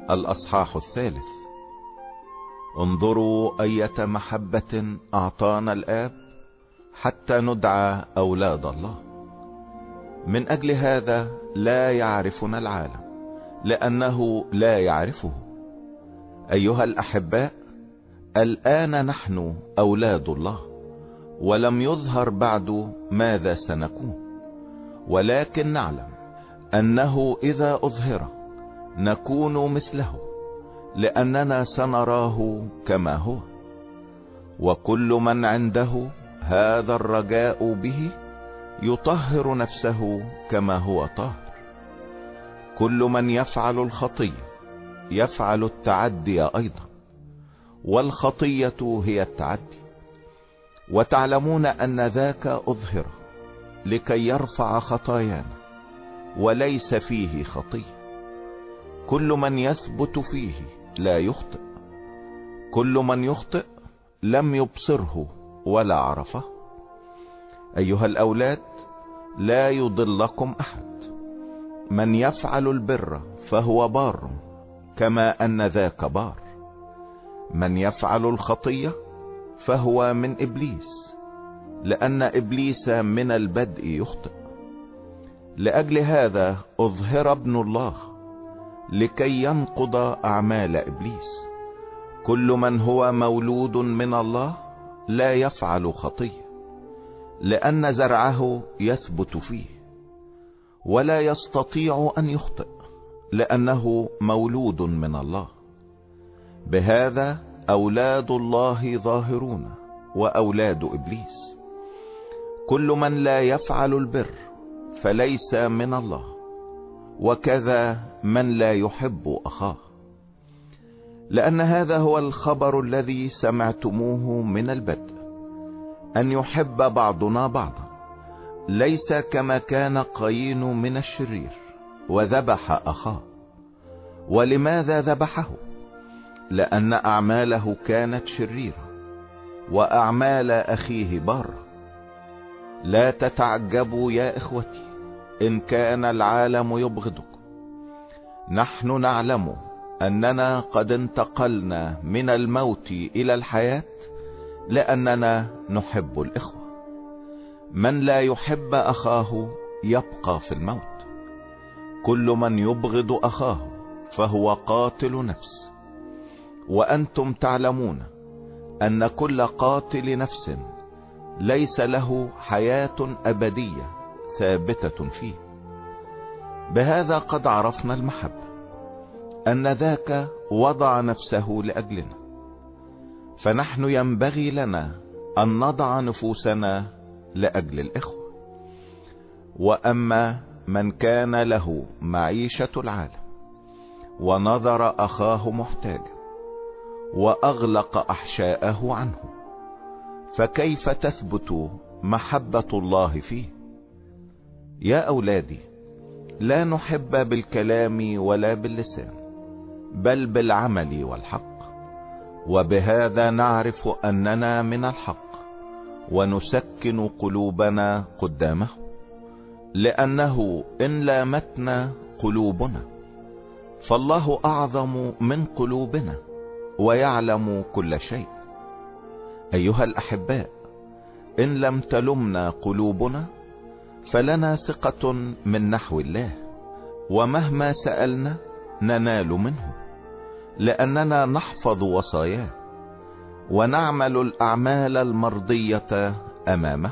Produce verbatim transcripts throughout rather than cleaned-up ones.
الأصحاح الثالث. انظروا أية محبة أعطانا الآب حتى ندعى أولاد الله. من أجل هذا لا يعرفنا العالم لأنه لا يعرفه. أيها الأحباء، الآن نحن أولاد الله، ولم يظهر بعد ماذا سنكون، ولكن نعلم أنه إذا أظهر نكون مثله، لأننا سنراه كما هو. وكل من عنده هذا الرجاء به يطهر نفسه كما هو طاهر. كل من يفعل الخطية يفعل التعدي أيضا، والخطية هي التعدي. وتعلمون أن ذاك أظهر لكي يرفع خطايانا، وليس فيه خطية. كل من يثبت فيه لا يخطئ. كل من يخطئ لم يبصره ولا عرفه. أيها الأولاد، لا يضلكم أحد. من يفعل البر فهو بار كما أن ذاك بار. من يفعل الخطية فهو من إبليس، لأن إبليس من البدء يخطئ. لأجل هذا أظهر ابن الله لكي ينقض أعمال إبليس. كل من هو مولود من الله لا يفعل خطية، لأن زرعه يثبت فيه، ولا يستطيع أن يخطئ لأنه مولود من الله. بهذا أولاد الله ظاهرون وأولاد إبليس. كل من لا يفعل البر فليس من الله، وكذا من لا يحب أخاه. لأن هذا هو الخبر الذي سمعتموه من البدء، أن يحب بعضنا بعضا، ليس كما كان قايين من الشرير وذبح أخاه. ولماذا ذبحه؟ لأن أعماله كانت شريرة وأعمال أخيه بارة. لا تتعجبوا يا إخوتي إن كان العالم يبغضكم. نحن نعلم أننا قد انتقلنا من الموت إلى الحياة، لأننا نحب الإخوة. من لا يحب أخاه يبقى في الموت. كل من يبغض أخاه فهو قاتل نفس. وأنتم تعلمون أن كل قاتل نفس ليس له حياة أبدية ثابتة فيه. بهذا قد عرفنا المحبة، أن ذاك وضع نفسه لأجلنا. فنحن ينبغي لنا أن نضع نفوسنا لأجل الإخوة. وأما من كان له معيشة العالم ونظر أخاه محتاجا وأغلق أحشاءه عنه، فكيف تثبت محبة الله فيه؟ يا أولادي، لا نحب بالكلام ولا باللسان، بل بالعمل والحق. وبهذا نعرف أننا من الحق، ونسكن قلوبنا قدامه. لأنه إن لامتنا قلوبنا فالله أعظم من قلوبنا ويعلم كل شيء. أيها الأحباء، إن لم تلمنا قلوبنا فلنا ثقة من نحو الله، ومهما سألنا ننال منه، لأننا نحفظ وصاياه ونعمل الأعمال المرضية أمامه.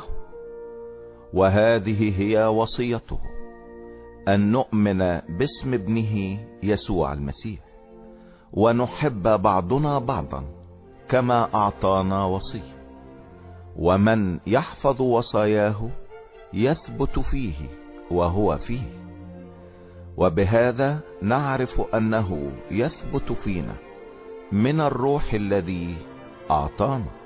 وهذه هي وصيته، أن نؤمن باسم ابنه يسوع المسيح، ونحب بعضنا بعضا كما أعطانا وصية. ومن يحفظ وصاياه يثبت فيه وهو فيه. وبهذا نعرف أنه يثبت فينا من الروح الذي أعطانا.